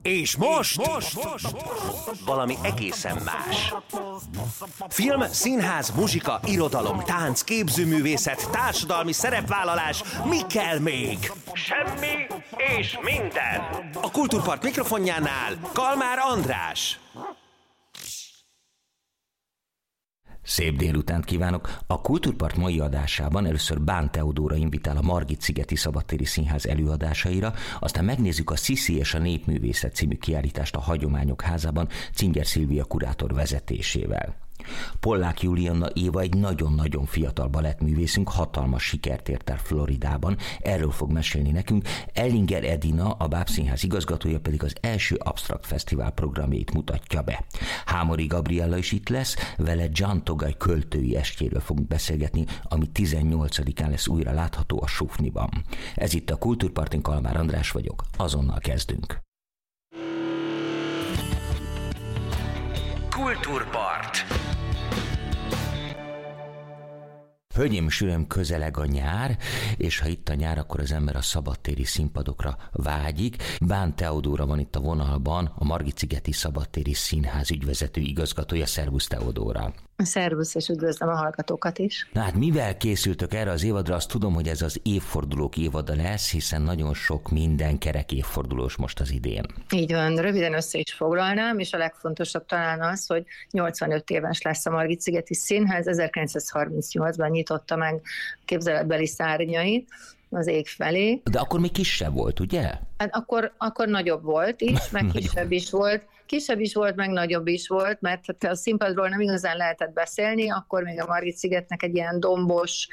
És most valami egészen más. Film, színház, muzsika, irodalom, tánc, képzőművészet, társadalmi szerepvállalás, mi kell még? Semmi és minden. A Kultúrpart mikrofonjánál Kalmár András. Szép délutánt kívánok! A Kultúrpart mai adásában először Bán Teodóra invitál a Margit-szigeti Szabadtéri Színház előadásaira, aztán megnézzük a Sziszi és a Népművészet című kiállítást a Hagyományok Házában Czinger Szilvia kurátor vezetésével. Pollák Julianna Éva egy nagyon-nagyon fiatal balettművészünk, hatalmas sikert ért el Floridában, erről fog mesélni nekünk. Ellinger Edina, a Bábszínház igazgatója pedig az első Absztrakt Fesztivál programjait mutatja be. Hámori Gabriella is itt lesz, vele Gian Togaj költői estjéről fogunk beszélgetni, ami 18-án lesz újra látható a Sufniban. Ez itt a Kultúrpartin, Kalmár András vagyok, azonnal kezdünk. Kultúrpart. Hölgyeim és uraim, közeleg a nyár, és ha itt a nyár, akkor az ember a szabadtéri színpadokra vágyik. Bán Teodóra van itt a vonalban, a Margit-szigeti Szabadtéri Színház ügyvezető igazgatója. Szervusz, Teodóra! Szervusz, és üdvözlöm a hallgatókat is. Na hát mivel készültök erre az évadra? Azt tudom, hogy ez az évfordulók évada lesz, hiszen nagyon sok minden kerek évfordulós most az idén. Így van, röviden össze is foglalnám, és a legfontosabb talán az, hogy 85 éves lesz a Margit-szigeti Színház, 1938-ban nyitotta meg képzeletbeli szárnyait az ég felé. De akkor még kisebb volt, ugye? Hát akkor nagyobb volt is, meg kisebb is volt. Kisebb is volt, meg nagyobb is volt, mert a színpadról nem igazán lehetett beszélni, akkor még a Margit-szigetnek egy ilyen dombos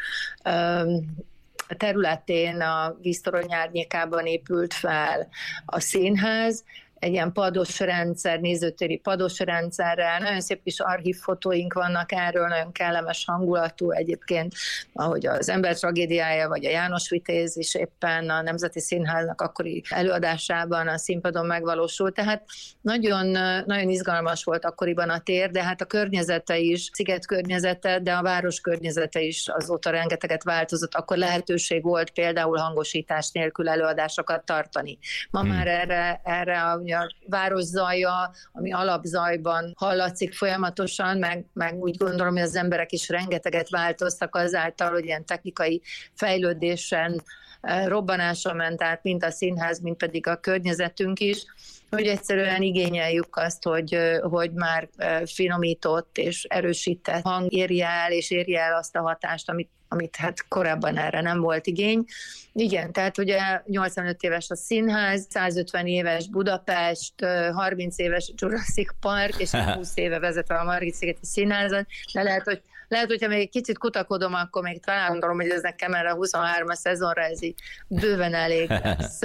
területén a víztorony árnyékában épült fel a színház, egy ilyen pados rendszer, nézőtéri pados rendszerrel, nagyon szép kis archívfotóink vannak erről, nagyon kellemes hangulatú egyébként, ahogy az Ember tragédiája, vagy a János Vitéz is éppen a Nemzeti Színháznak akkori előadásában a színpadon megvalósult, tehát nagyon, nagyon izgalmas volt akkoriban a tér, de hát a környezete is, sziget környezete, de a város környezete is azóta rengeteget változott, akkor lehetőség volt például hangosítás nélkül előadásokat tartani. Ma már erre a város zaja, ami alapzajban hallatszik folyamatosan, meg úgy gondolom, hogy az emberek is rengeteget változtak azáltal, hogy ilyen technikai fejlődésen robbanásra ment át, mint a színház, mint pedig a környezetünk is, hogy egyszerűen igényeljük azt, hogy már finomított és erősített hang érje el, és érje el azt a hatást, amit hát korábban erre nem volt igény. Igen, tehát ugye 85 éves a színház, 150 éves Budapest, 30 éves Jurassic Park, és 20 éve vezetve a Margit-szigeti Színházat, de lehet, hogyha még egy kicsit kutakodom, akkor még talán gondolom, hogy ez nekem erre a 23-as szezonra ez így bőven elég lesz.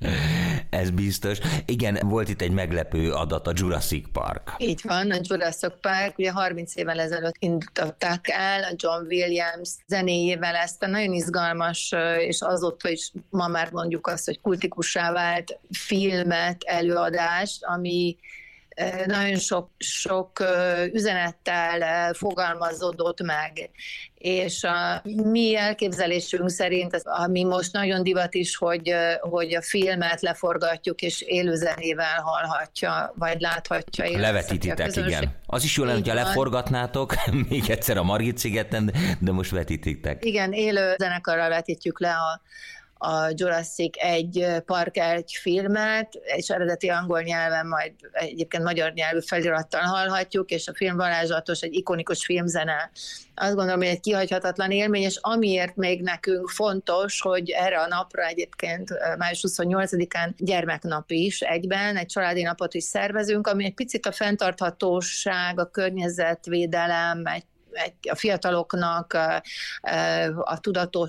Ez biztos. Igen, volt itt egy meglepő adat, a Jurassic Park. Így van, a Jurassic Park, ugye 30 évvel ezelőtt indították el, a John Williams zenéjével ezt a nagyon izgalmas, és azóta is ma már mondjuk azt, hogy kultikussá vált filmet, előadást, ami nagyon sok üzenettel fogalmazódott meg, és a mi elképzelésünk szerint, ami most nagyon divat is, hogy a filmet leforgatjuk, és élőzenével hallhatja, vagy láthatja. Levetítitek, igen. Az is jó lenne, hogyha leforgatnátok, még egyszer a Margit-szigeten, de most vetítitek. Igen, élő zenekarral vetítjük le a Jurassic Park egy filmet, és eredeti angol nyelven, majd egyébként magyar nyelvű felirattal hallhatjuk, és a film varázslatos, egy ikonikus filmzene. Azt gondolom, hogy egy kihagyhatatlan élmény, és amiért még nekünk fontos, hogy erre a napra egyébként május 28-án gyermeknap is egyben, egy családi napot is szervezünk, ami egy picit a fenntarthatóság, a környezetvédelem, a fiataloknak a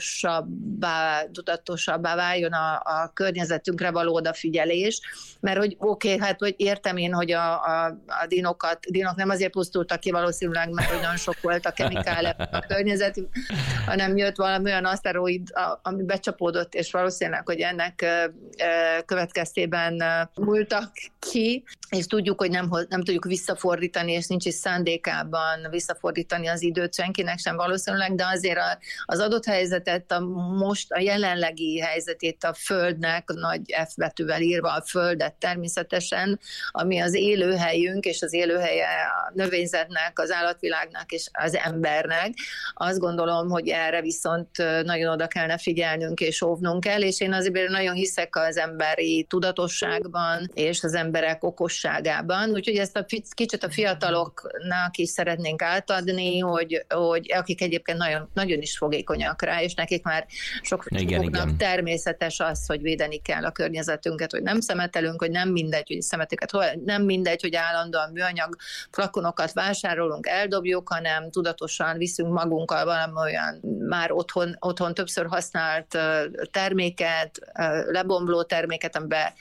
tudatosabbá váljon a környezetünkre való odafigyelés, mert hogy hát hogy értem én, hogy a dinok nem azért pusztultak ki valószínűleg, mert hogy nagyon sok volt a kemikál a környezetünk, hanem jött valami olyan aszteroid, ami becsapódott, és valószínűleg, hogy ennek következtében múltak ki, és tudjuk, hogy nem tudjuk visszafordítani, és nincs is szándékában visszafordítani az időt senkinek sem valószínűleg, de azért az adott helyzetet, most a jelenlegi helyzetét a Földnek, nagy F betűvel írva a Földet természetesen, ami az élőhelyünk, és az élőhelye a növényzetnek, az állatvilágnak és az embernek. Azt gondolom, hogy erre viszont nagyon oda kellene figyelnünk és óvnunk kell, és én azért nagyon hiszek az emberi tudatosságban és az emberek okosságában, úgyhogy ezt a kicsit a fiataloknak is szeretnénk átadni, hogy akik egyébként nagyon, nagyon is fogékonyak rá, és nekik már sokaknak természetes az, hogy védeni kell a környezetünket, hogy nem szemetelünk, hogy nem mindegy, hogy szemeteket, nem mindegy, hogy állandóan műanyag flakonokat vásárolunk, eldobjuk, hanem tudatosan viszünk magunkkal valami olyan már otthon többször használt terméket, lebomló terméket, amiben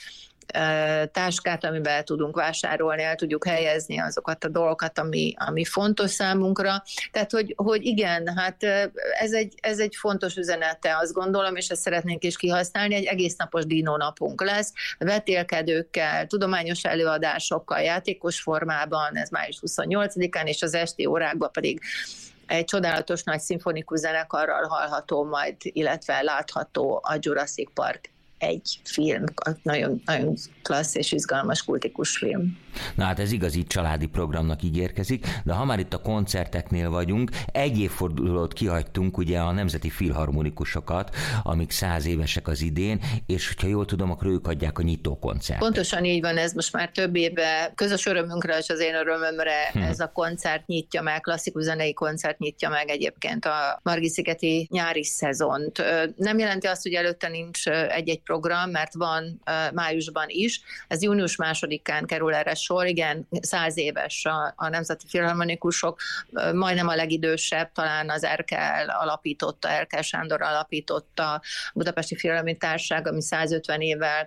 táskát, amiben tudunk vásárolni, el tudjuk helyezni azokat a dolgokat, ami fontos számunkra. Tehát, hogy igen, hát ez egy fontos üzenete, azt gondolom, és ezt szeretnénk is kihasználni, egy egész napos dinónapunk lesz, vetélkedőkkel, tudományos előadásokkal, játékos formában, ez május 28-án, és az esti órákban pedig egy csodálatos nagy szimfonikus zenekarral hallható majd, illetve látható a Jurassic Park egy film, nagyon, nagyon klassz és izgalmas kultikus film. Na hát ez igazi családi programnak ígérkezik, de ha már itt a koncerteknél vagyunk, egy évfordulót kihagytunk ugye a Nemzeti Filharmonikusokat, amik 100 évesek az idén, és hogyha jól tudom, akkor ők adják a nyitókoncertet. Pontosan így van, ez most már több éve közös örömünkre és az én örömömre ez a koncert nyitja meg, klasszikus zenei koncert nyitja meg egyébként a Margit-szigeti nyári szezont. Nem jelenti azt, hogy előtte nincs egy-egy program, mert van májusban is. Ez június 2-án kerül erre sor, igen, 100 éves a Nemzeti Filharmonikusok, majdnem a legidősebb, talán az Erkel Sándor alapította a Budapesti Filharmonikus Társaság, ami 150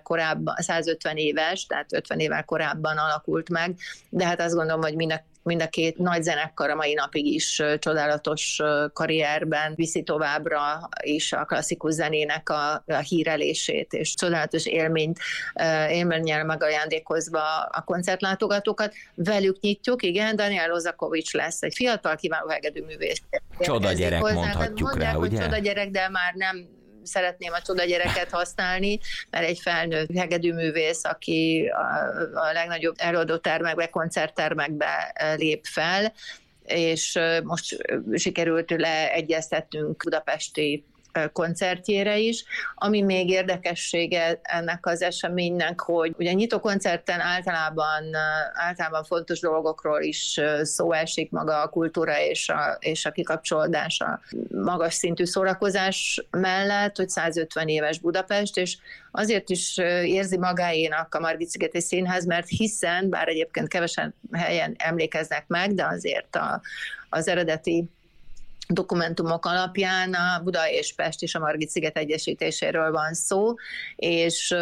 éves, tehát 50 évvel korábban alakult meg, de hát azt gondolom, hogy mind a két nagy zenekar a mai napig is csodálatos karrierben viszi továbbra is a klasszikus zenének a hírelését, és csodálatos élménnyel megajándékozva a koncertlátogatókat. Velük nyitjuk, igen, Daniel Lozakovics lesz egy fiatal, kiváló hegedűművész. Csoda gyerek, mondhatjuk rá, ugye? Csoda gyerek, de már nem szeretném a csoda gyereket használni, mert egy felnőtt hegedűművész, aki a legnagyobb előadótermekbe, koncerttermekbe lép fel, és most sikerült leegyeztetnünk budapesti koncertjére is. Ami még érdekessége ennek az eseménynek, hogy ugye a nyitó koncerten általában fontos dolgokról is szó esik, maga a kultúra és a kikapcsolódás, a magas szintű szórakozás mellett, hogy 150 éves Budapest, és azért is érzi magáénak a Margit-szigeti Színház, mert hiszen, bár egyébként kevesen helyen emlékeznek meg, de azért az eredeti dokumentumok alapján a Buda és Pest és a Margit-sziget egyesítéséről van szó, és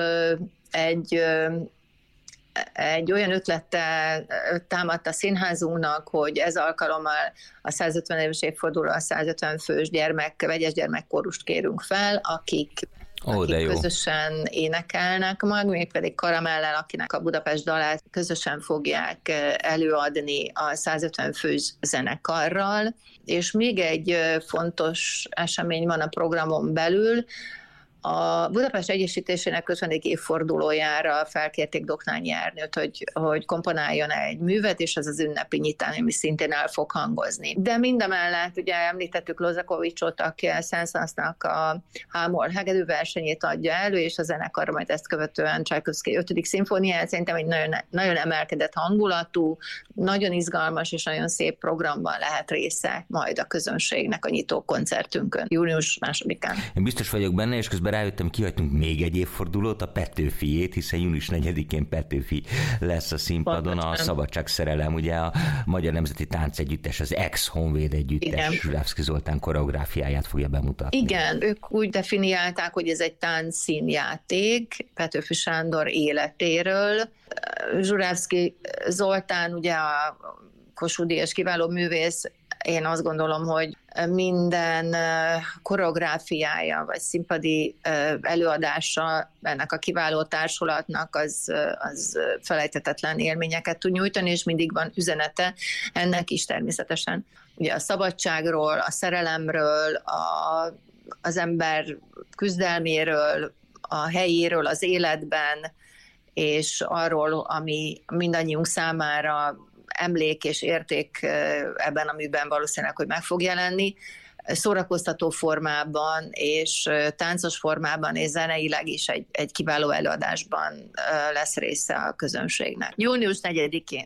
egy olyan ötlettel támadt a színházunknak, hogy ez alkalommal a 150 éves évforduló, a 150 fős vegyes gyermekkórust kérünk fel, akik közösen énekelnek majd, mégpedig Karamellel, akinek a Budapest dalát közösen fogják előadni a 150 fős zenekarral. És még egy fontos esemény van a programon belül, a Budapest Egyesítésének 50. évfordulójára felkérték Doknányi Ernőt, hogy komponáljon egy művet, és ez az ünnepi nyitán, ami szintén el fog hangozni. De mindemellett ugye említettük Lozakovicsot, aki a Saint-Saënsnak a H-moll hegedű versenyét adja elő, és a zenekar majd ezt követően Csajkovszky 5. szimfóniáját, szerintem egy nagyon, nagyon emelkedett hangulatú, nagyon izgalmas és nagyon szép programban lehet része majd a közönségnek a nyitó koncertünkön, június 2-án. Én biztos vagyok benne, és közben rájöttem, kihagytunk még egy évfordulót, a Petőfiét, hiszen június 4-én Petőfi lesz a színpadon, a Szabadság szerelem, ugye a Magyar Nemzeti Táncegyüttes, az ex-Honvéd együttes Zsurávszky Zoltán koreográfiáját fogja bemutatni. Igen, ők úgy definiálták, hogy ez egy táncszínjáték Petőfi Sándor életéről. Zsurávszky Zoltán ugye a Kossuth-díjas kiváló művész, én azt gondolom, hogy minden koreográfiája, vagy színpadi előadása ennek a kiváló társulatnak az felejthetetlen élményeket tud nyújtani, és mindig van üzenete ennek is természetesen. Ugye a szabadságról, a szerelemről, az ember küzdelméről, a helyéről az életben, és arról, ami mindannyiunk számára emlék és érték ebben a műben valószínűleg, hogy meg fog jelenni, szórakoztató formában, és táncos formában, és zeneileg is egy kiváló előadásban lesz része a közönségnek. Június 4-én.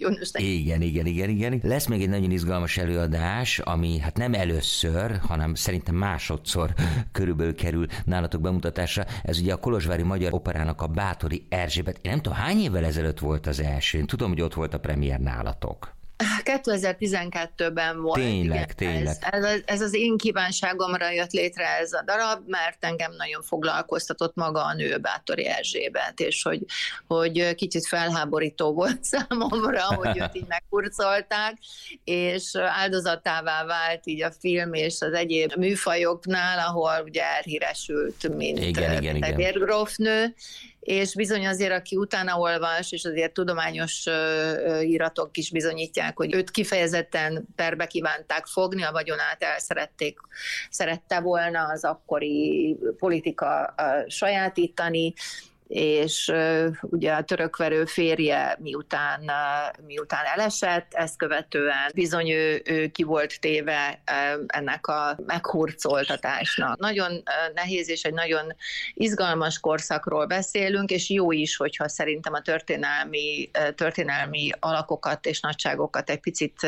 Igen. Lesz még egy nagyon izgalmas előadás, ami hát nem először, hanem szerintem másodszor körülbelül kerül nálatok bemutatásra. Ez ugye a Kolozsvári Magyar Operának a Báthori Erzsébet. Én nem tudom, hány évvel ezelőtt volt az első? Én tudom, hogy ott volt a premier nálatok. 2012-ben volt. Tényleg. Ez az én kívánságomra jött létre ez a darab, mert engem nagyon foglalkoztatott maga a nő, Báthori Erzsébet, és hogy kicsit felháborító volt számomra, hogy őt így megkurcolták, és áldozatává vált így a film és az egyéb műfajoknál, ahol ugye elhíresült, mint egy vérgrófnő, és bizony azért, aki utána olvas, és azért tudományos íratok is bizonyítják, hogy őt kifejezetten perbe kívánták fogni, a vagyonát szerette volna az akkori politika sajátítani, és ugye a törökverő férje miután elesett, ezt követően bizony ő ki volt téve ennek a meghurcoltatásnak. Nagyon nehéz és egy nagyon izgalmas korszakról beszélünk, és jó is, hogyha szerintem a történelmi alakokat és nagyságokat egy picit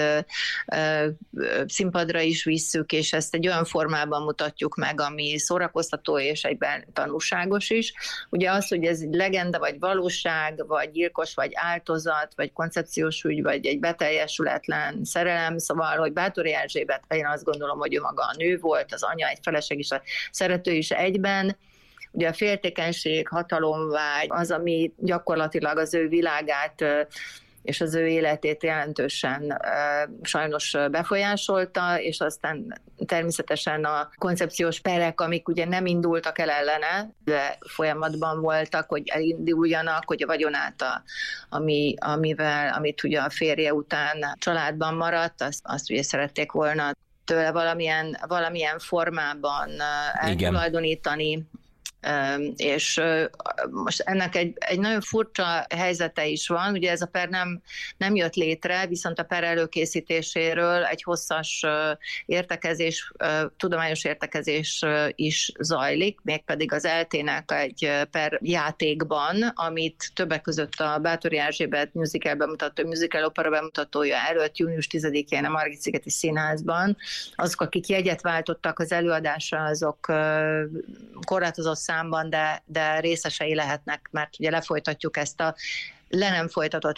színpadra is visszük, és ezt egy olyan formában mutatjuk meg, ami szórakoztató és egyben tanulságos is. Ugye az, hogy ez egy legenda, vagy valóság, vagy gyilkos, vagy áltozat, vagy koncepciós ügy, vagy egy beteljesületlen szerelem, szóval, hogy Báthori Erzsébet, én azt gondolom, hogy ő maga a nő volt, az anya, egy feleség is, a szerető is egyben. Ugye a féltékenység, hatalomvágy, az, ami gyakorlatilag az ő világát és az ő életét jelentősen sajnos befolyásolta, és aztán természetesen a koncepciós perek, amik ugye nem indultak el ellene, de folyamatban voltak, hogy elinduljanak, hogy a vagyonát, amit ugye a férje után családban maradt, azt ugye szerették volna tőle valamilyen formában eltulajdonítani. És most ennek egy nagyon furcsa helyzete is van, ugye ez a per nem jött létre, viszont a per előkészítéséről egy hosszas értekezés, tudományos értekezés is zajlik, mégpedig az ELTE-nek egy per játékban, amit többek között a Báthori Erzsébet musical opera bemutatója előtt június 10-én a Margit-szigeti Színházban. Azok, akik jegyet váltottak az előadásra, azok korlátozott számban, de részesei lehetnek, mert ugye lefolytatjuk ezt a le nem folytatott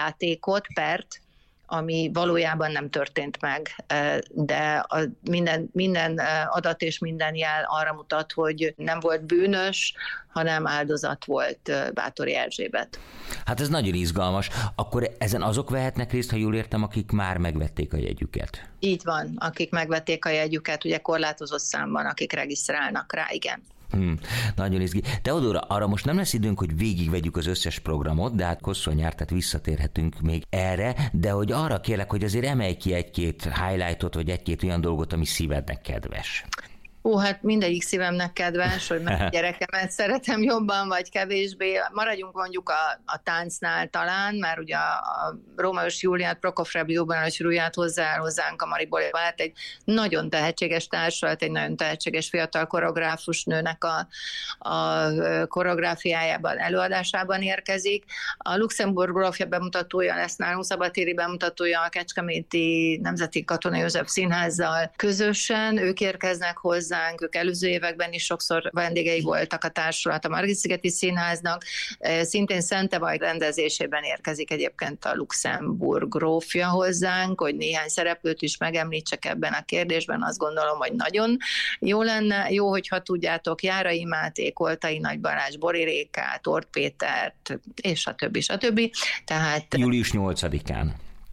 pert, ami valójában nem történt meg, de minden adat és minden jel arra mutat, hogy nem volt bűnös, hanem áldozat volt Báthori Erzsébet. Hát ez nagyon izgalmas. Akkor ezen azok vehetnek részt, ha jól értem, akik már megvették a jegyüket? Így van, akik megvették a jegyüket, ugye korlátozott számban, akik regisztrálnak rá, igen. Nagyon izgi. Teodóra, arra most nem lesz időnk, hogy végigvegyük az összes programot, de hát hosszú a nyár, tehát visszatérhetünk még erre, de hogy arra kérlek, hogy azért emelj ki egy-két highlightot, vagy egy-két olyan dolgot, ami szívednek kedves. Hát mindegyik szívemnek kedves, hogy meg gyerekemet szeretem jobban, vagy kevésbé. Maradjunk mondjuk a táncnál talán, mert ugye a Rómeó és Júliát, Prokofjev Ljubljana és Ruját hozzánk a Mariból Balett egy nagyon tehetséges társulat, egy nagyon tehetséges fiatal koreográfus nőnek a koreográfiájában, előadásában érkezik. A Luxemburg grófja bemutatója lesz nálunk, szabadtéri bemutatója a Kecskeméti Nemzeti Katona József Színházzal közösen. Ők érkeznek hozzá, ők előző években is sokszor vendégei voltak a társulat a Margit-szigeti Színháznak. Szintén Szentevaj rendezésében érkezik egyébként a Luxemburg grófja hozzánk, hogy néhány szereplőt is megemlítsek ebben a kérdésben. Azt gondolom, hogy nagyon jó lenne. Jó, hogyha tudjátok, Járai Máté, Koltai Nagy Balázs, Bori Rékát, Ort Pétert, és a többi. Tehát július 8-án.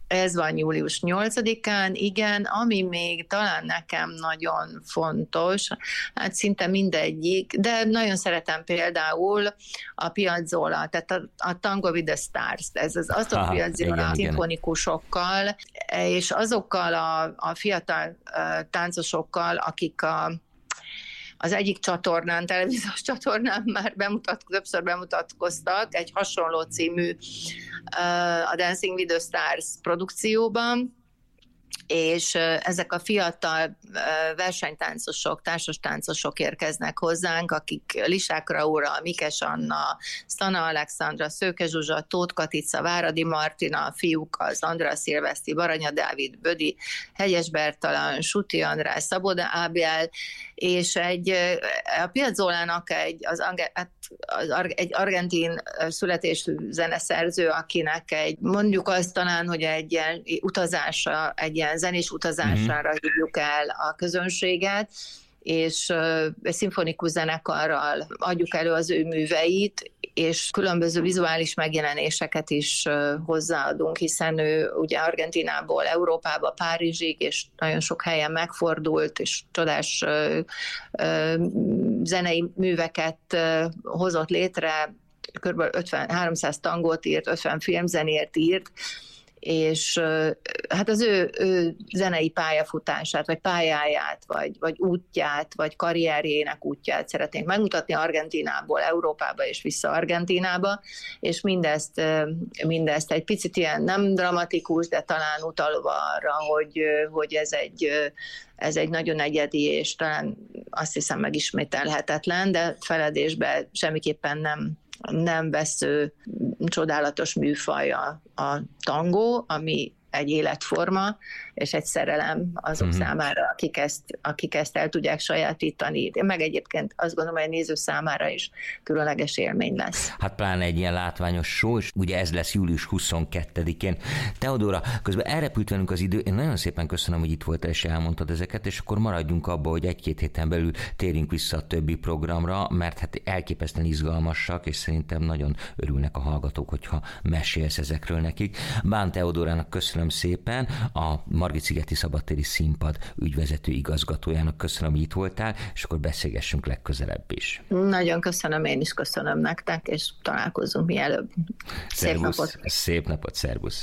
Ez van július 8-án, igen, ami még talán nekem nagyon fontos, hát szinte mindegyik, de nagyon szeretem például a Piazzolla, tehát a Tango with the Stars, ez az Astor Piazzolla szimfonikusokkal, és azokkal a fiatal táncosokkal, akik az egyik csatornán, televíziós csatornán már többször bemutatkoztak, egy hasonló című a Dancing with the Stars produkcióban, és ezek a fiatal versenytáncosok, társastáncosok érkeznek hozzánk, akik Lisák Raúra, Mikes Anna, Sztana Alexandra, Szőke Zsuzsa, Tóth Katica, Váradi Martina, a fiúk az András Szilveszti, Baranya Dávid, Bödi, Hegyes Bertalan, Suti András, Szaboda Ábel, és a Piazzolának egy argentin születésű zeneszerző, akinek mondjuk azt talán, hogy egy ilyen utazása, egy ilyen zenés utazására hívjuk el a közönséget, és szimfonikus zenekarral adjuk elő az ő műveit, és különböző vizuális megjelenéseket is hozzáadunk, hiszen ő ugye Argentinából Európába, Párizsig, és nagyon sok helyen megfordult, és csodás zenei műveket hozott létre, kb. 300 tangót írt, 50 filmzenét írt, és hát az ő zenei pályafutását, vagy pályáját, vagy útját, vagy karrierjének útját szeretnénk megmutatni Argentinából Európába és vissza Argentinába, és mindezt egy picit ilyen nem dramatikus, de talán utalva arra, hogy ez egy nagyon egyedi, és talán azt hiszem megismételhetetlen, de feledésbe semmiképpen nem vesző csodálatos műfaj a tangó, ami egy életforma, és egy szerelem azok számára, akik ezt el tudják sajátítani. Meg egyébként azt gondolom, hogy a néző számára is különleges élmény lesz. Hát pláne egy ilyen látványos show, és ugye ez lesz július 22-én. Teodóra, közben elrepült velünk az idő, én nagyon szépen köszönöm, hogy itt voltál és elmondtad ezeket, és akkor maradjunk abba, hogy 1-2 héten belül térjünk vissza a többi programra, mert hát elképesztően izgalmasak, és szerintem nagyon örülnek a hallgatók, hogyha mesélsz ezekről nekik. Bán Teodórának köszönöm szépen, a Margit-szigeti Szabadtéri Színpad ügyvezető igazgatójának köszönöm, hogy itt voltál, és akkor beszélgessünk legközelebb is. Nagyon köszönöm, én is köszönöm nektek, és találkozzunk mielőbb. Szép napot! Szép napot, szervusz!